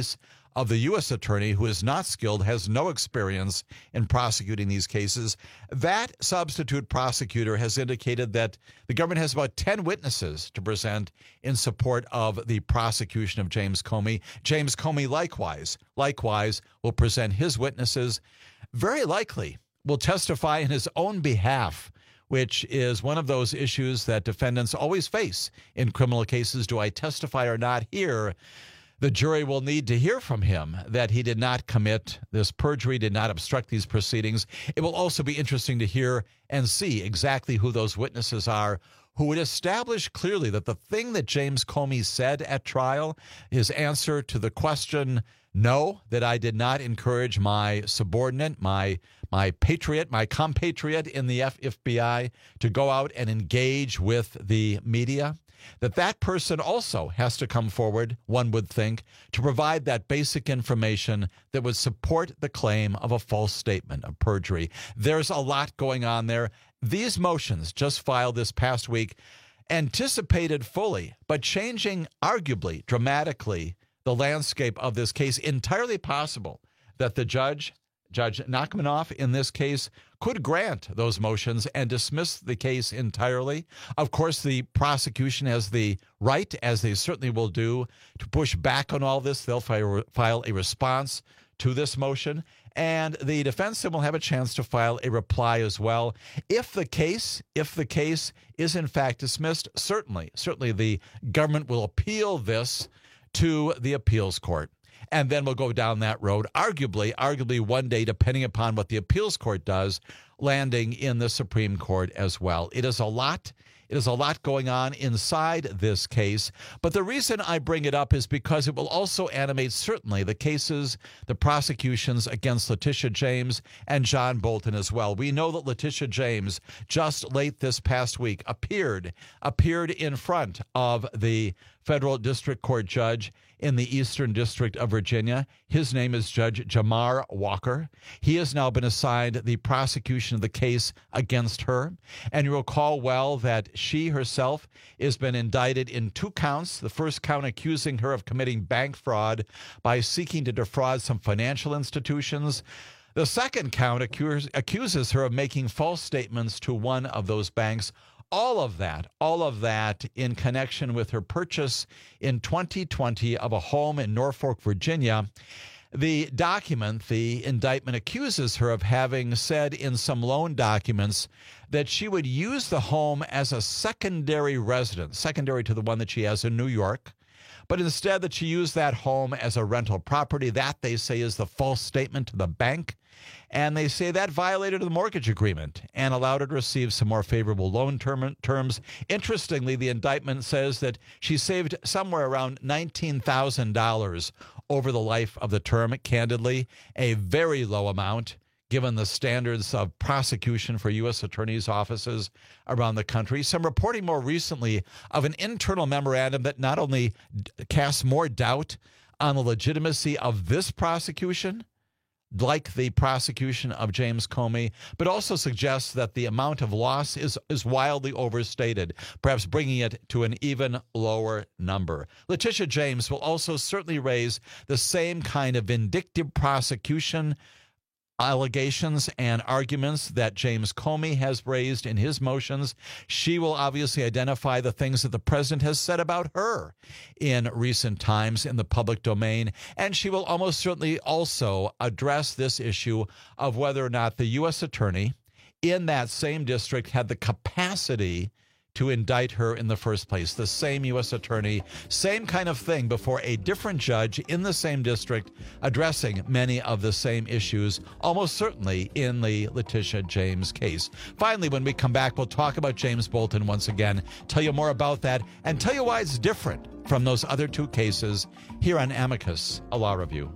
of the U S attorney, who is not skilled, has no experience in prosecuting these cases. That substitute prosecutor has indicated that the government has about ten witnesses to present in support of the prosecution of James Comey. James Comey likewise, likewise will present his witnesses, very likely will testify in his own behalf, which is one of those issues that defendants always face in criminal cases. Do I testify or not? Here, the jury will need to hear from him that he did not commit this perjury, did not obstruct these proceedings. It will also be interesting to hear and see exactly who those witnesses are who would establish clearly that the thing that James Comey said at trial, his answer to the question, no, that I did not encourage my subordinate, my my patriot, my compatriot in the F B I to go out and engage with the media, that that person also has to come forward, one would think, to provide that basic information that would support the claim of a false statement of perjury. There's a lot going on there. These motions just filed this past week anticipated fully, but changing arguably, dramatically, the landscape of this case. Entirely possible that the judge, Judge Nachmanoff in this case, could grant those motions and dismiss the case entirely. Of course, the prosecution has the right, as they certainly will do, to push back on all this. They'll file a response to this motion, and the defense will have a chance to file a reply as well. If the case, if the case is in fact dismissed, certainly, certainly the government will appeal this to the appeals court. And then we'll go down that road, arguably, arguably one day, depending upon what the appeals court does, landing in the Supreme Court as well. It is a lot. It is a lot going on inside this case. But the reason I bring it up is because it will also animate, certainly, the cases, the prosecutions against Letitia James and John Bolton as well. We know that Letitia James, just late this past week, appeared, appeared in front of the federal district court judge in the Eastern District of Virginia. His name is Judge Jamar Walker. He has now been assigned the prosecution of the case against her. And you recall well that she herself has been indicted in two counts. The first count accusing her of committing bank fraud by seeking to defraud some financial institutions. The second count accuse, accuses her of making false statements to one of those banks. All of that, all of that in connection with her purchase in twenty twenty of a home in Norfolk, Virginia. The document, the indictment, accuses her of having said in some loan documents that she would use the home as a secondary residence, secondary to the one that she has in New York, but instead that she used that home as a rental property. That, they say, is the false statement to the bank. And they say that violated the mortgage agreement and allowed her to receive some more favorable loan term, terms. Interestingly, the indictment says that she saved somewhere around nineteen thousand dollars over the life of the term. Candidly, a very low amount given the standards of prosecution for U S attorneys' offices around the country. Some reporting more recently of an internal memorandum that not only casts more doubt on the legitimacy of this prosecution, like the prosecution of James Comey, but also suggests that the amount of loss is, is wildly overstated, perhaps bringing it to an even lower number. Letitia James will also certainly raise the same kind of vindictive prosecution allegations and arguments that James Comey has raised in his motions. She will obviously identify the things that the president has said about her in recent times in the public domain, and she will almost certainly also address this issue of whether or not the U S attorney in that same district had the capacity to indict her in the first place. The same U S attorney, same kind of thing before a different judge in the same district, addressing many of the same issues, almost certainly in the Letitia James case. Finally, when we come back, we'll talk about James Bolton once again, tell you more about that, and tell you why it's different from those other two cases here on Amicus, a law review.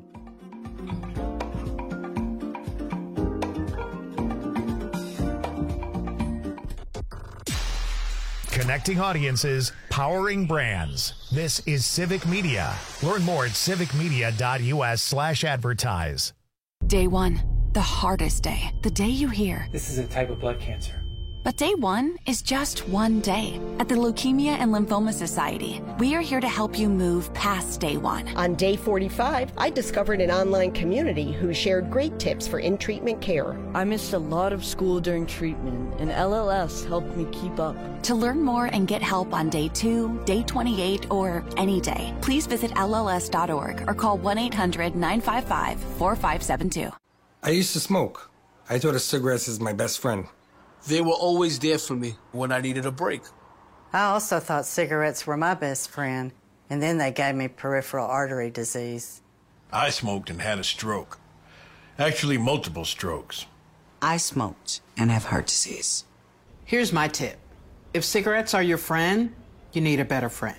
Connecting audiences, powering brands. This is Civic Media. Learn more at civicmedia.us slash advertise. Day one, the hardest day. The day you hear, this is a type of blood cancer. But day one is just one day. At the Leukemia and Lymphoma Society, we are here to help you move past day one. On day forty-five, I discovered an online community who shared great tips for in-treatment care. I missed a lot of school during treatment, and L L S helped me keep up. To learn more and get help on day two, day twenty-eight, or any day, please visit L L S dot org or call one eight hundred nine five five four five seven two. I used to smoke. I thought of cigarettes as my best friend. They were always there for me when I needed a break. I also thought cigarettes were my best friend, and then they gave me peripheral artery disease. I smoked and had a stroke. Actually, multiple strokes. I smoked and have heart disease. Here's my tip. If cigarettes are your friend, you need a better friend.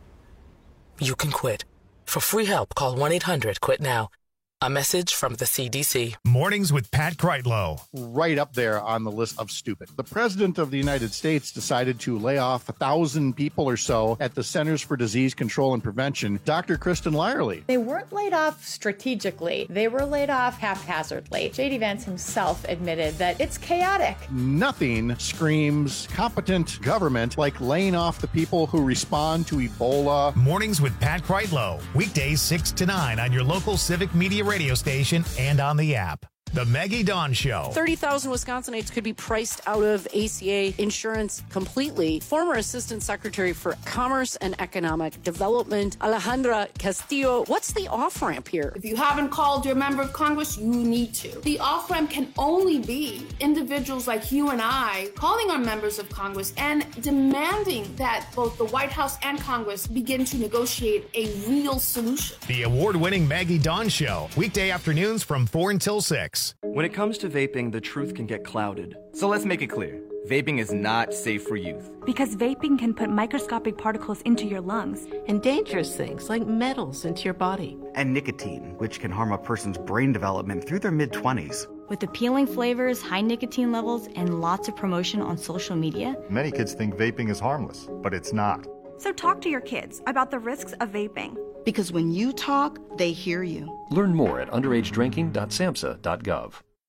You can quit. For free help, call one eight hundred quit now. A message from the C D C. Mornings with Pat Kreitlow. Right up there on the list of stupid. The President of the United States decided to lay off a thousand people or so at the Centers for Disease Control and Prevention. Doctor Kristen Lyerly. They weren't laid off strategically. They were laid off haphazardly. J D Vance himself admitted that it's chaotic. Nothing screams competent government like laying off the people who respond to Ebola. Mornings with Pat Kreitlow. Weekdays six to nine on your local Civic Media radio station and on the app. The Maggie Dawn Show. thirty thousand Wisconsinites could be priced out of A C A insurance completely. Former Assistant Secretary for Commerce and Economic Development, Alejandra Castillo. What's the off-ramp here? If you haven't called your member of Congress, you need to. The off-ramp can only be individuals like you and I calling on members of Congress and demanding that both the White House and Congress begin to negotiate a real solution. The award-winning Maggie Dawn Show. Weekday afternoons from four until six. When it comes to vaping, the truth can get clouded. So let's make it clear. Vaping is not safe for youth. Because vaping can put microscopic particles into your lungs. And dangerous things like metals into your body. And nicotine, which can harm a person's brain development through their mid-twenties. With appealing flavors, high nicotine levels, and lots of promotion on social media. Many kids think vaping is harmless, but it's not. So talk to your kids about the risks of vaping. Because when you talk, they hear you. Learn more at underage drinking dot samhsa dot gov.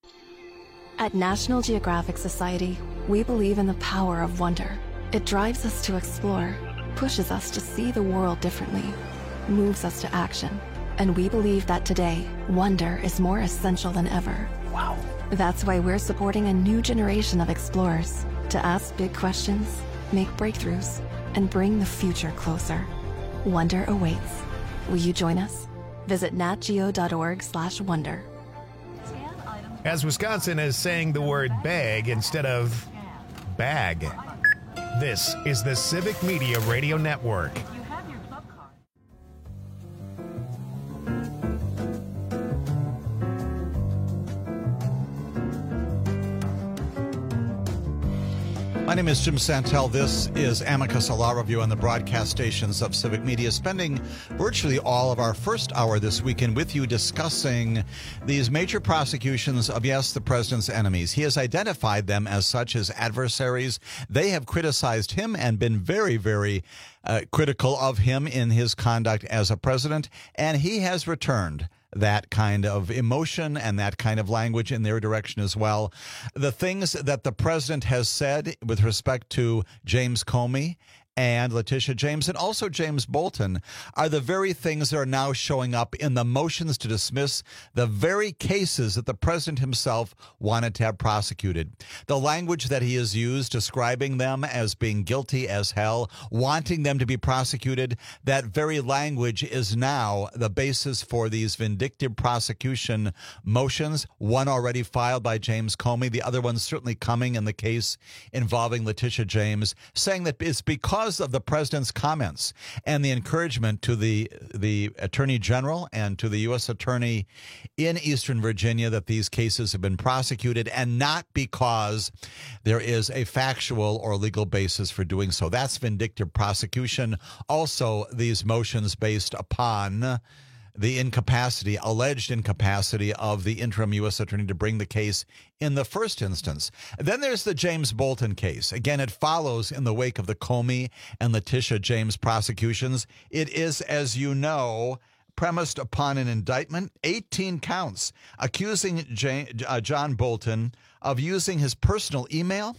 At National Geographic Society, we believe in the power of wonder. It drives us to explore, pushes us to see the world differently, moves us to action. And we believe that today, wonder is more essential than ever. Wow. That's why we're supporting a new generation of explorers to ask big questions, make breakthroughs, and bring the future closer. Wonder awaits. Will you join us? Visit natgeo.org slash wonder. As Wisconsin is saying the word bag instead of bag. This is the Civic Media Radio Network. My name is Jim Santel. This is Amicus, a law review on the broadcast stations of Civic Media, spending virtually all of our first hour this weekend with you discussing these major prosecutions of, yes, the president's enemies. He has identified them as such, as adversaries. They have criticized him and been very, very uh, critical of him in his conduct as a president, and he has returned that kind of emotion and that kind of language in their direction as well. The things that the president has said with respect to James Comey and Letitia James and also James Bolton are the very things that are now showing up in the motions to dismiss the very cases that the president himself wanted to have prosecuted. The language that he has used describing them as being guilty as hell, wanting them to be prosecuted, that very language is now the basis for these vindictive prosecution motions, one already filed by James Comey, the other one certainly coming in the case involving Letitia James, saying that it's because of the president's comments and the encouragement to the the attorney general and to the U S attorney in Eastern Virginia that these cases have been prosecuted, and not because there is a factual or legal basis for doing so. That's vindictive prosecution. Also, these motions based upon the incapacity, alleged incapacity of the interim U S attorney to bring the case in the first instance. Then there's the James Bolton case. Again, it follows in the wake of the Comey and Letitia James prosecutions. It is, as you know, premised upon an indictment, eighteen counts, accusing J- uh, John Bolton of using his personal email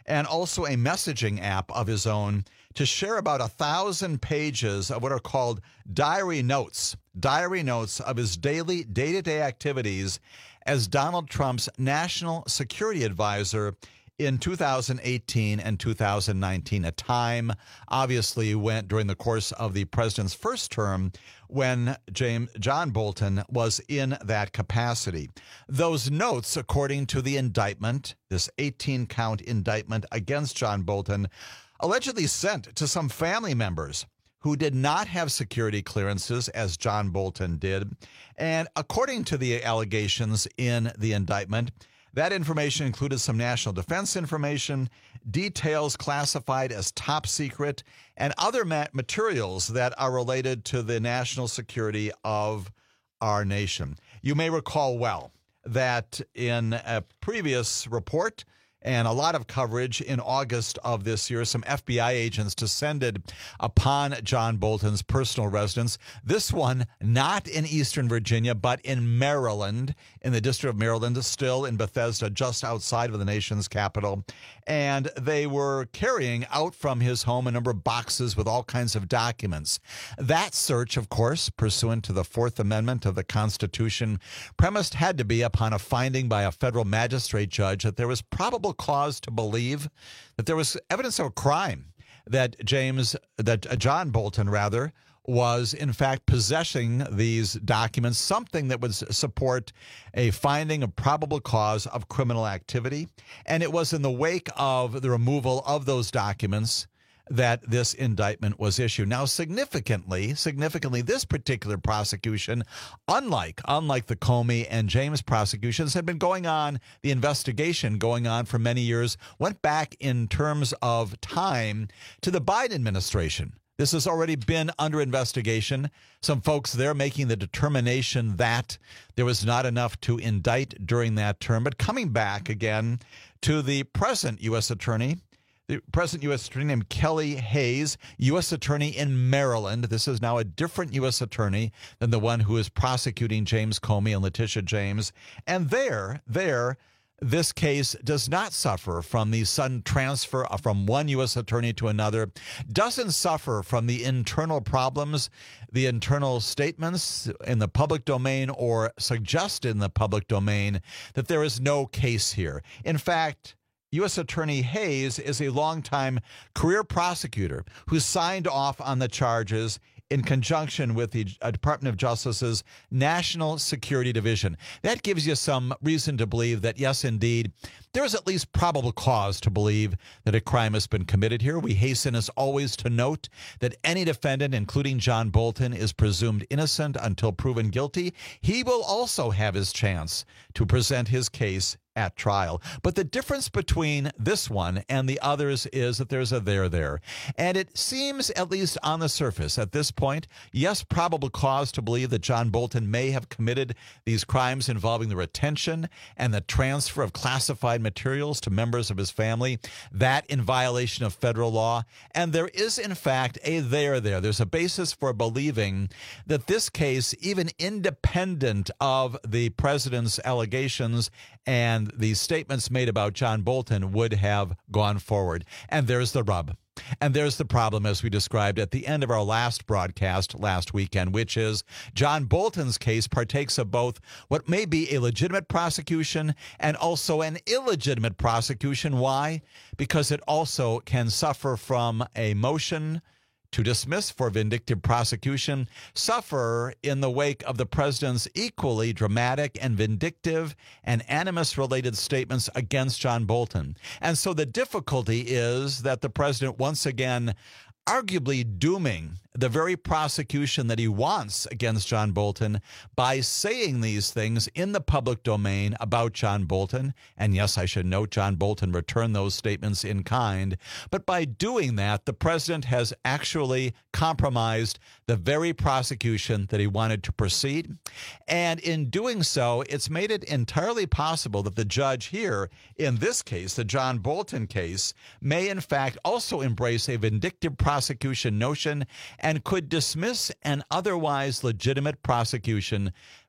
and also a messaging app of his own to share about a thousand pages of what are called diary notes, diary notes of his daily day-to-day activities as Donald Trump's national security advisor in two thousand eighteen and two thousand nineteen, a time obviously went during the course of the president's first term when James John Bolton was in that capacity. Those notes, according to the indictment, this eighteen count indictment against John Bolton, allegedly sent to some family members who did not have security clearances, as John Bolton did. And according to the allegations in the indictment, that information included some national defense information, details classified as top secret, and other ma- materials that are related to the national security of our nation. You may recall well that in a previous report and a lot of coverage in August of this year, some F B I agents descended upon John Bolton's personal residence. This one not in Eastern Virginia, but in Maryland, in the District of Maryland, still in Bethesda, just outside of the nation's capital. And they were carrying out from his home a number of boxes with all kinds of documents. That search, of course, pursuant to the Fourth Amendment of the Constitution, premised had to be upon a finding by a federal magistrate judge that there was probable cause to believe that there was evidence of a crime, that James, that John Bolton, rather, was in fact possessing these documents, something that would support a finding of probable cause of criminal activity. And it was in the wake of the removal of those documents that this indictment was issued. Now, significantly, significantly, this particular prosecution, unlike unlike the Comey and James prosecutions, had been going on, the investigation going on for many years, went back in terms of time to the Biden administration. This has already been under investigation. Some folks there making the determination that there was not enough to indict during that term. But coming back again to the present U S attorney, the present U S attorney named Kelly Hayes, U S attorney in Maryland. This is now a different U S attorney than the one who is prosecuting James Comey and Letitia James. And there, there, this case does not suffer from the sudden transfer from one U S attorney to another, doesn't suffer from the internal problems, the internal statements in the public domain or suggested in the public domain that there is no case here. In fact, U S Attorney Hayes is a longtime career prosecutor who signed off on the charges in conjunction with the Department of Justice's National Security Division. That gives you some reason to believe that, yes, indeed, there is at least probable cause to believe that a crime has been committed here. We hasten, as always, to note that any defendant, including John Bolton, is presumed innocent until proven guilty. He will also have his chance to present his case at trial. But the difference between this one and the others is that there's a there there. And it seems, at least on the surface at this point, yes, probable cause to believe that John Bolton may have committed these crimes involving the retention and the transfer of classified materials to members of his family, that in violation of federal law. And there is, in fact, a there there. There's a basis for believing that this case, even independent of the president's allegations and the statements made about John Bolton, would have gone forward. And there's the rub. And there's the problem, as we described at the end of our last broadcast last weekend, which is John Bolton's case partakes of both what may be a legitimate prosecution and also an illegitimate prosecution. Why? Because it also can suffer from a motion to dismiss for vindictive prosecution, suffer in the wake of the president's equally dramatic and vindictive and animus-related statements against John Bolton. And so the difficulty is that the president once again arguably dooming the very prosecution that he wants against John Bolton by saying these things in the public domain about John Bolton. And yes, I should note, John Bolton returned those statements in kind. But by doing that, the president has actually compromised the very prosecution that he wanted to proceed. And in doing so, it's made it entirely possible that the judge here, in this case, the John Bolton case, may in fact also embrace a vindictive prosecution notion and could dismiss an otherwise legitimate prosecution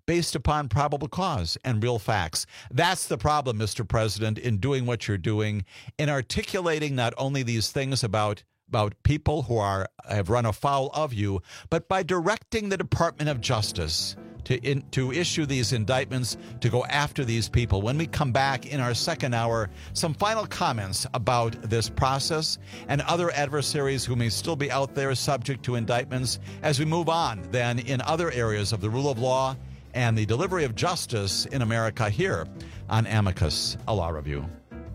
based upon probable cause and real facts. That's the problem, Mister President, in doing what you're doing, in articulating not only these things about about people who are have run afoul of you, but by directing the Department of Justice to in, to issue these indictments, to go after these people. When we come back in our second hour, some final comments about this process and other adversaries who may still be out there subject to indictments as we move on then in other areas of the rule of law and the delivery of justice in America here on Amicus, a Law Review.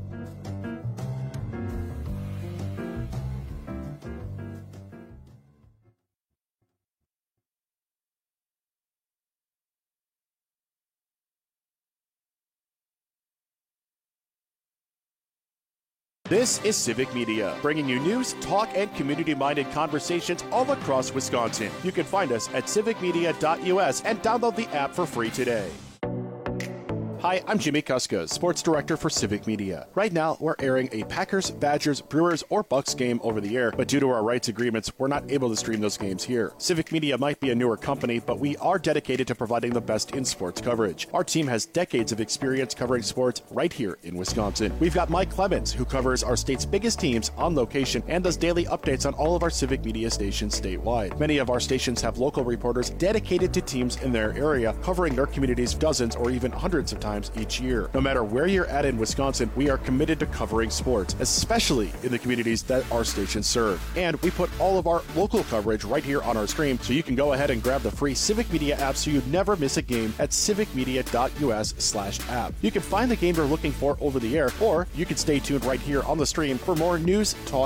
This is Civic Media, bringing you news, talk, and community-minded conversations all across Wisconsin. You can find us at civic media dot U S and download the app for free today. Hi, I'm Jimmy Kuska, Sports Director for Civic Media. Right now, we're airing a Packers, Badgers, Brewers, or Bucks game over the air, but due to our rights agreements, we're not able to stream those games here. Civic Media might be a newer company, but we are dedicated to providing the best in sports coverage. Our team has decades of experience covering sports right here in Wisconsin. We've got Mike Clemens, who covers our state's biggest teams on location and does daily updates on all of our Civic Media stations statewide. Many of our stations have local reporters dedicated to teams in their area, covering their communities dozens or even hundreds of times each year. No matter where you're at in Wisconsin, we are committed to covering sports, especially in the communities that our stations serve. And we put all of our local coverage right here on our stream, so you can go ahead and grab the free Civic Media app so you never miss a game at civic media dot U S slash app. You can find the game you're looking for over the air, or you can stay tuned right here on the stream for more news, talk,